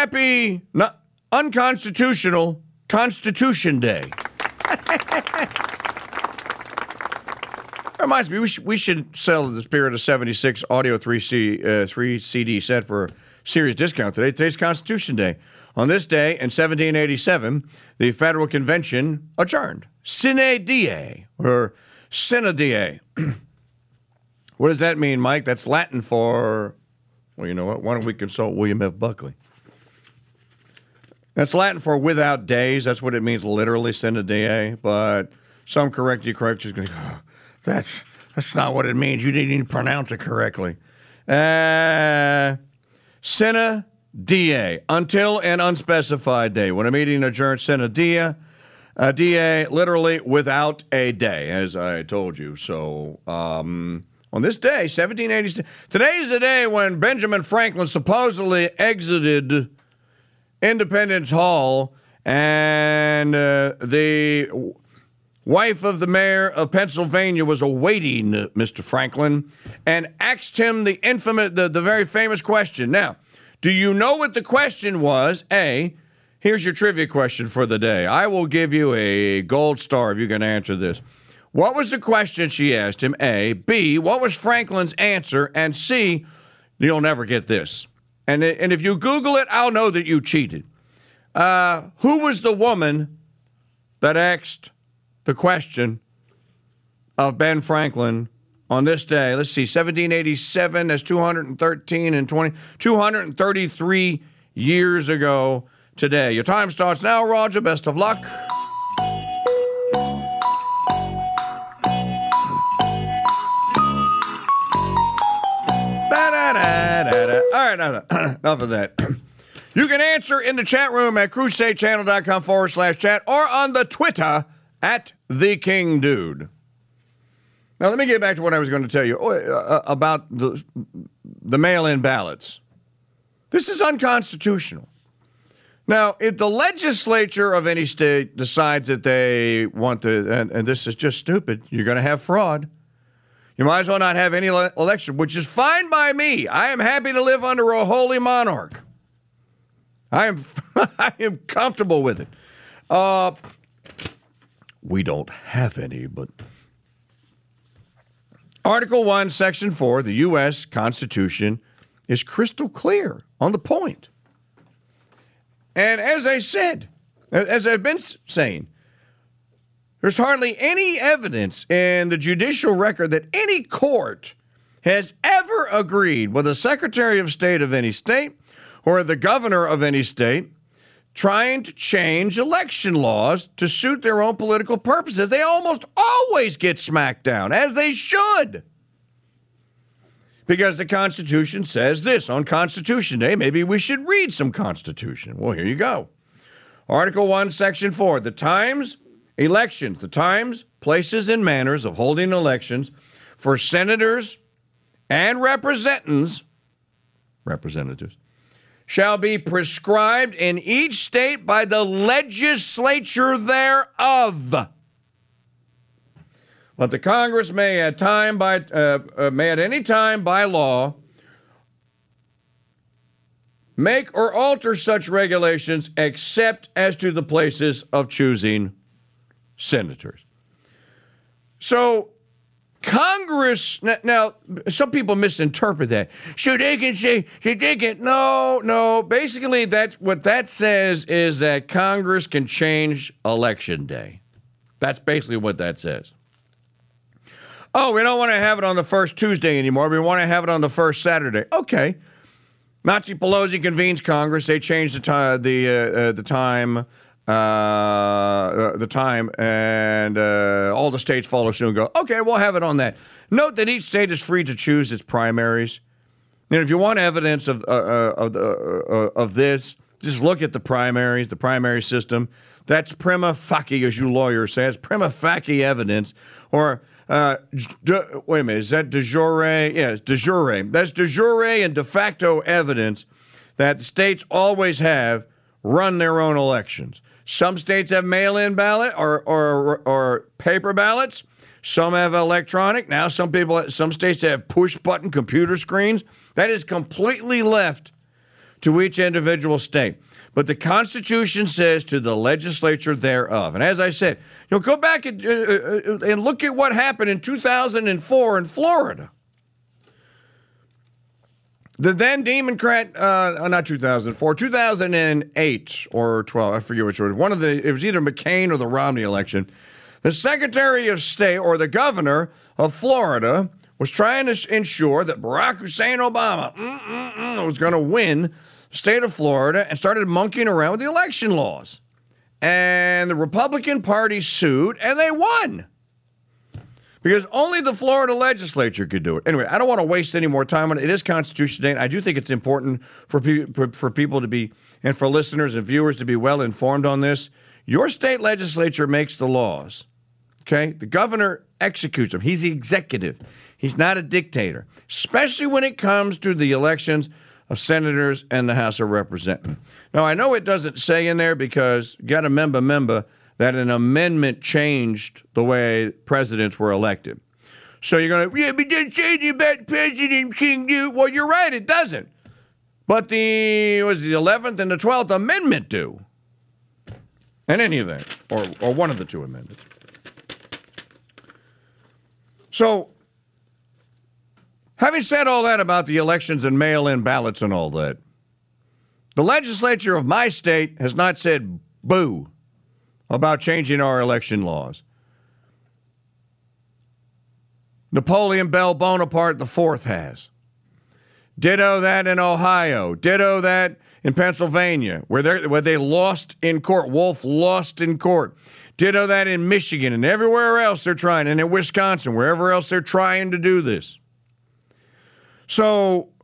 happy, unconstitutional Constitution Day. Reminds me, we should sell the Spirit of 76 audio 3 CD set for a serious discount today. Today's Constitution Day. On this day in 1787, the Federal Convention adjourned. Sine die, or sine die. What does that mean, Mike? That's Latin for, well, you know what? Why don't we consult William F. Buckley? That's Latin for without days. That's what it means literally, sine die. But some correctors going to go, oh, that's not what it means. You didn't even pronounce it correctly. Sine die, until an unspecified day. When a meeting adjourns, sine die, literally without a day, as I told you. So, on this day, 1786, today is the day when Benjamin Franklin supposedly exited Independence Hall, and the wife of the mayor of Pennsylvania was awaiting Mr. Franklin and asked him the very famous question. Now, do you know what the question was? A, here's your trivia question for the day. I will give you a gold star if you can answer this. What was the question she asked him? A. B, what was Franklin's answer? And C, you'll never get this. And if you Google it, I'll know that you cheated. Who was the woman that asked the question of Ben Franklin on this day? Let's see, 1787, that's 233 years ago today. Your time starts now, Roger. Best of luck. All right, enough of that. You can answer in the chat room at crusadechannel.com/chat or on the Twitter at The King Dude. Now, let me get back to what I was going to tell you about the mail-in ballots. This is unconstitutional. Now, if the legislature of any state decides that they want to, and this is just stupid, you're going to have fraud. You might as well not have any election, which is fine by me. I am happy to live under a holy monarch. I am comfortable with it. We don't have any, but Article 1, Section 4, the U.S. Constitution is crystal clear on the point. And as I said, as I've been saying, there's hardly any evidence in the judicial record that any court has ever agreed with the Secretary of State of any state or the governor of any state trying to change election laws to suit their own political purposes. They almost always get smacked down, as they should. Because the Constitution says this on Constitution Day. Maybe we should read some Constitution. Well, here you go. Article 1, Section 4, the times, places, and manners of holding elections for senators and representatives shall be prescribed in each state by the legislature thereof. But the Congress may at any time by law make or alter such regulations except as to the places of choosing senators. So Congress, now some people misinterpret that. So they can say, no. Basically, that's what that says is that Congress can change Election Day. That's basically what that says. Oh, we don't want to have it on the first Tuesday anymore. We want to have it on the first Saturday. Okay. Nancy Pelosi convenes Congress. They change the time, and all the states follow suit and go, okay, we'll have it on that. Note that each state is free to choose its primaries. And if you want evidence of this, just look at the primaries, the primary system. That's prima facie, as you lawyers say. It's prima facie evidence. Or, wait a minute, is that de jure? Yeah, it's de jure. That's de jure and de facto evidence that the states always have run their own elections. Some states have mail-in ballot or paper ballots. Some have electronic. Now some states have push-button computer screens. That is completely left to each individual state. But the Constitution says to the legislature thereof. And as I said, go back and look at what happened in 2004 in Florida. The then Democrat, not 2004, 2008 or 12, I forget which one. It was either McCain or the Romney election. The Secretary of State or the governor of Florida was trying to ensure that Barack Hussein Obama was going to win the state of Florida and started monkeying around with the election laws. And the Republican Party sued, and they won. Because only the Florida legislature could do it. Anyway, I don't want to waste any more time on it. It is Constitution Day, and I do think it's important for people to be, and for listeners and viewers to be well informed on this. Your state legislature makes the laws, okay? The governor executes them. He's the executive. He's not a dictator, especially when it comes to the elections of senators and the House of Representatives. Now, I know it doesn't say in there because you got to remember that an amendment changed the way presidents were elected. So you're going to, yeah, but it doesn't say anything about President King. Well, you're right, it doesn't. But the 11th and the 12th Amendment do. In any event, or one of the two amendments. So, having said all that about the elections and mail-in ballots and all that, the legislature of my state has not said boo about changing our election laws. Napoleon Bell Bonaparte IV has. Ditto that in Ohio. Ditto that in Pennsylvania, where they lost in court. Wolf lost in court. Ditto that in Michigan and everywhere else they're trying, and in Wisconsin, wherever else they're trying to do this. So,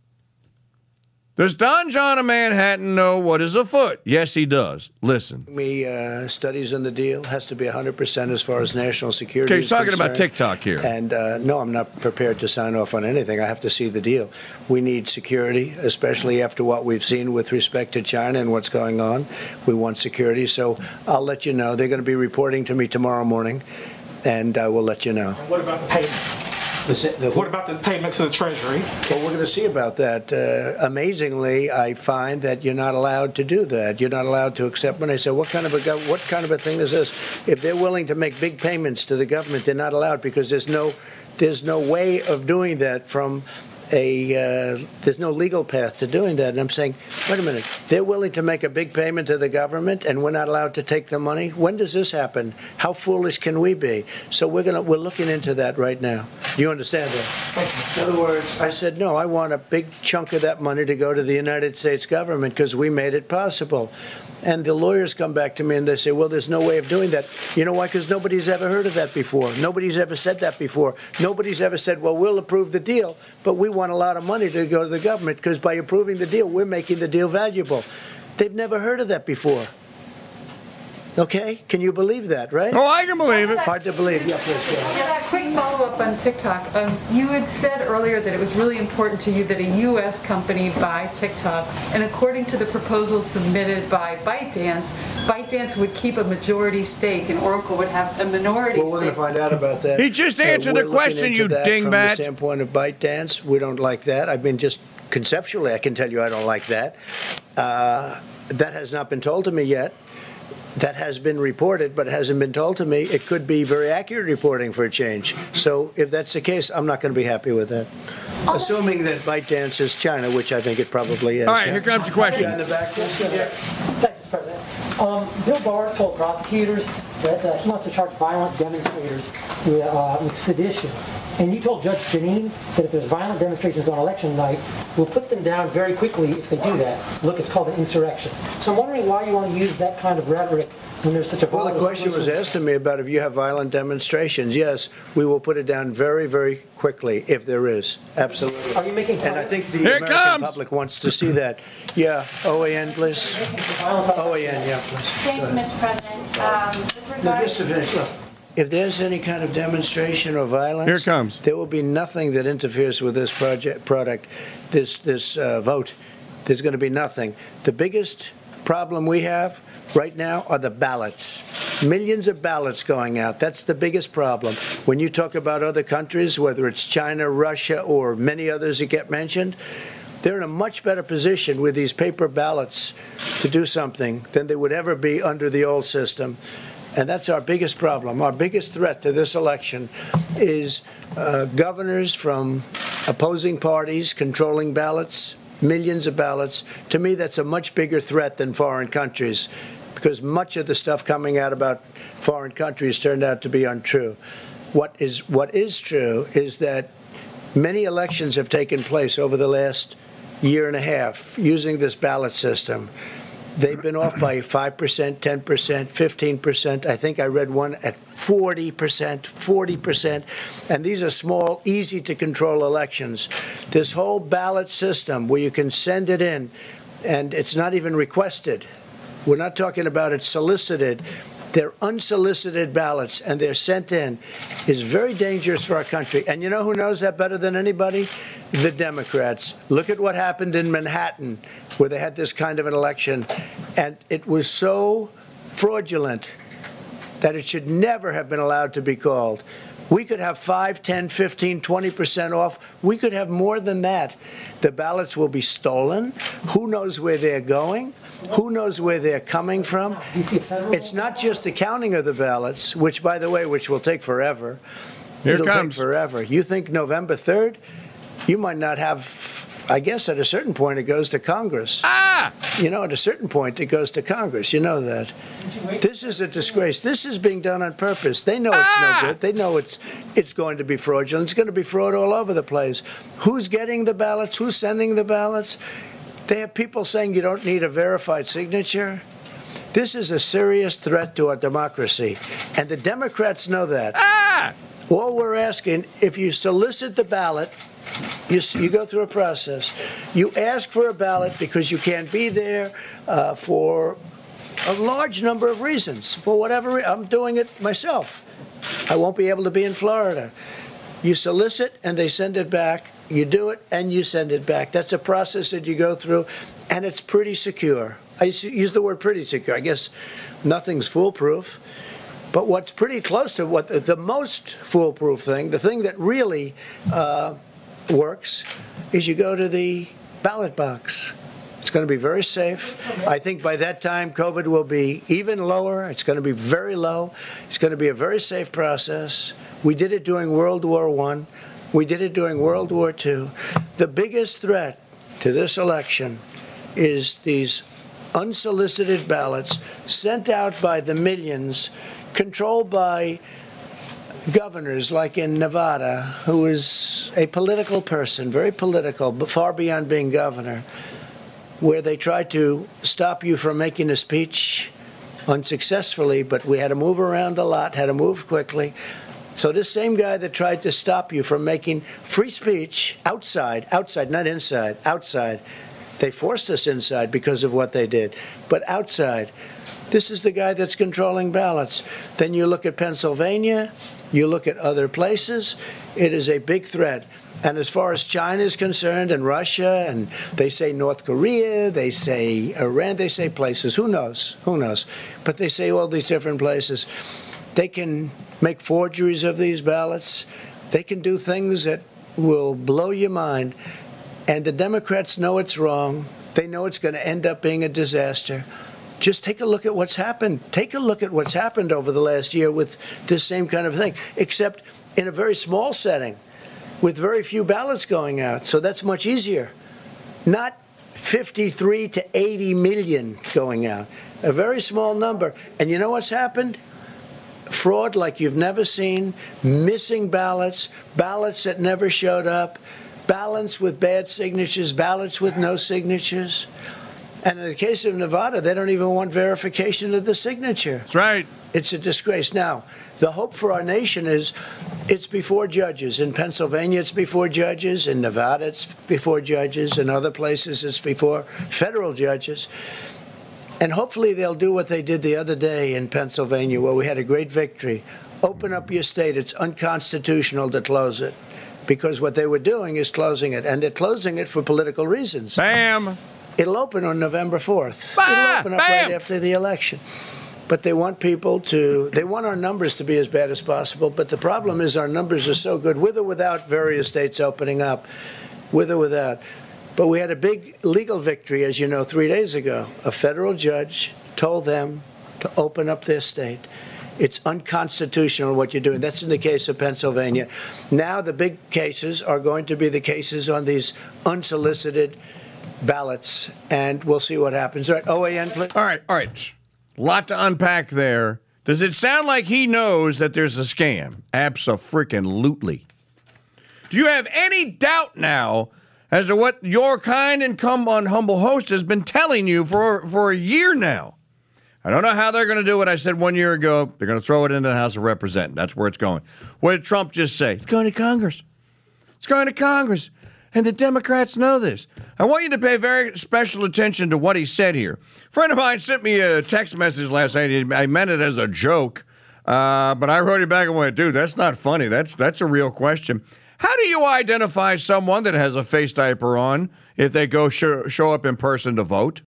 does Don John of Manhattan know what is afoot? Yes, he does. Listen. Studies on the deal has to be 100% as far as national security. Okay, he's talking about TikTok here. And no, I'm not prepared to sign off on anything. I have to see the deal. We need security, especially after what we've seen with respect to China and what's going on. We want security. So I'll let you know. They're going to be reporting to me tomorrow morning, and I will let you know. And what about the payment? What about the payments to the Treasury? Well, we're going to see about that. Amazingly, I find that you're not allowed to do that. You're not allowed to accept money. I say, what kind of a thing is this? If they're willing to make big payments to the government, they're not allowed because there's no way of doing that from there's no legal path to doing that. And I'm saying, wait a minute, they're willing to make a big payment to the government and we're not allowed to take the money? When does this happen? How foolish can we be? So we're looking into that right now. Do you understand that? In other words, I said, no, I want a big chunk of that money to go to the United States government because we made it possible. And the lawyers come back to me and they say, well, there's no way of doing that. You know why? Because nobody's ever heard of that before. Nobody's ever said that before. Nobody's ever said, well, we'll approve the deal, but we want a lot of money to go to the government because by approving the deal, we're making the deal valuable. They've never heard of that before. Okay? Can you believe that, right? Oh, I can believe it. Hard to believe. Yeah, please go ahead. Yeah, quick follow-up on TikTok. You had said earlier that it was really important to you that a U.S. company buy TikTok, and according to the proposal submitted by ByteDance would keep a majority stake, and Oracle would have a minority stake. Well, we're going to find out about that. He just answered the question, you dingbat. From the standpoint of ByteDance, we don't like that. I mean, just conceptually, I can tell you I don't like that. That has not been told to me yet. That has been reported, but it hasn't been told to me. It could be very accurate reporting for a change. So if that's the case, I'm not going to be happy with that. Assuming that ByteDance is China, which I think it probably is. All right, here comes the question. In the back, let's go. Thanks, Mr. President. Bill Barr told prosecutors that he wants to charge violent demonstrators with sedition. And you told Judge Janine that if there's violent demonstrations on election night, we'll put them down very quickly if they do that. Look, it's called an insurrection. So I'm wondering why you want to use that kind of rhetoric when there's such a Well, the question was asked to me about if you have violent demonstrations. Yes, we will put it down very, very quickly if there is. Absolutely. Are you making And I think the American public wants to see that. Yeah, OAN, please. OAN, yeah, please. Thank you, Mr. President. With Now, regards just to finish, look, if there's any kind of demonstration or violence, Here it comes. there will be nothing that interferes with this this vote. There's going to be nothing. The biggest problem we have right now are the ballots. Millions of ballots going out. That's the biggest problem. When you talk about other countries, whether it's China, Russia, or many others that get mentioned, they're in a much better position with these paper ballots to do something than they would ever be under the old system. And that's our biggest problem. Our biggest threat to this election is governors from opposing parties controlling ballots, millions of ballots. To me, that's a much bigger threat than foreign countries, because much of the stuff coming out about foreign countries turned out to be untrue. What is true is that many elections have taken place over the last year and a half using this ballot system. They've been off by 5%, 10%, 15%. I think I read one at 40%. And these are small, easy to control elections. This whole ballot system where you can send it in and it's not even requested. We're not talking about it solicited. They're unsolicited ballots and they're sent in is very dangerous for our country. And you know who knows that better than anybody? The Democrats. Look at what happened in Manhattan, where they had this kind of an election, and it was so fraudulent that it should never have been allowed to be called. We could have 5, 10, 15, 20% off. We could have more than that. The ballots will be stolen. Who knows where they're going? Who knows where they're coming from? It's not just the counting of the ballots, which, by the way, which will take forever. It'll take forever. You think November 3rd? You might not have, I guess at a certain point it goes to Congress. You know, at a certain point it goes to Congress. You know that. This is a disgrace. This is being done on purpose. They know it's no good. They know it's going to be fraudulent. It's going to be fraud all over the place. Who's getting the ballots? Who's sending the ballots? They have people saying you don't need a verified signature. This is a serious threat to our democracy. And the Democrats know that. All we're asking, if you solicit the ballot, you go through a process. You ask for a ballot because you can't be there for a large number of reasons. For whatever I'm doing it myself. I won't be able to be in Florida. You solicit and they send it back. You do it and you send it back. That's a process that you go through, and it's pretty secure. I use the word pretty secure. I guess nothing's foolproof. But what's pretty close to what the most foolproof thing, the thing that really works, is you go to the ballot box. It's going to be very safe. I think by that time, COVID will be even lower. It's going to be very low. It's going to be a very safe process. We did it during World War I. We did it during World War II. The biggest threat to this election is these unsolicited ballots sent out by the millions, controlled by governors like in Nevada, who is a political person, very political, but far beyond being governor, where they tried to stop you from making a speech unsuccessfully, but we had to move around a lot, had to move quickly. So this same guy that tried to stop you from making free speech outside, not inside, outside, they forced us inside because of what they did, but outside, this is the guy that's controlling ballots. Then you look at Pennsylvania, you look at other places, it is a big threat. And as far as China is concerned, and Russia, and they say North Korea, they say Iran, they say places, who knows, but they say all these different places. They can make forgeries of these ballots. They can do things that will blow your mind. And the Democrats know it's wrong. They know it's going to end up being a disaster. Just take a look at what's happened. Take a look at what's happened over the last year with this same kind of thing, except in a very small setting with very few ballots going out. So that's much easier. Not 53 to 80 million going out. A very small number. And you know what's happened? Fraud like you've never seen, missing ballots, ballots that never showed up, ballots with bad signatures, ballots with no signatures. And in the case of Nevada, they don't even want verification of the signature. That's right. It's a disgrace. Now, the hope for our nation is it's before judges. In Pennsylvania, it's before judges. In Nevada, it's before judges. In other places, it's before federal judges. And hopefully they'll do what they did the other day in Pennsylvania, where we had a great victory. Open up your state. It's unconstitutional to close it, because what they were doing is closing it, and they're closing it for political reasons. Bam! It'll open on November 4th. Bah! It'll open up Bam! right after the election. But they want people to, they want our numbers to be as bad as possible, but the problem is our numbers are so good, with or without various states opening up, with or without. But we had a big legal victory, as you know, 3 days ago. A federal judge told them to open up their state. It's unconstitutional what you're doing. That's in the case of Pennsylvania. Now the big cases are going to be the cases on these unsolicited ballots, and we'll see what happens. All right, OAN, please. All right. Lot to unpack there. Does it sound like he knows that there's a scam? Abso-freaking-lutely. Do you have any doubt now as to what your kind and come on humble host has been telling you for a year now? I don't know how they're going to do what I said 1 year ago. They're going to throw it into the House of Representatives. That's where it's going. What did Trump just say? It's going to Congress. It's going to Congress. And the Democrats know this. I want you to pay very special attention to what he said here. A friend of mine sent me a text message last night. I meant it as a joke, but I wrote it back and went, dude, that's not funny. That's a real question. How do you identify someone that has a face diaper on if they go show up in person to vote?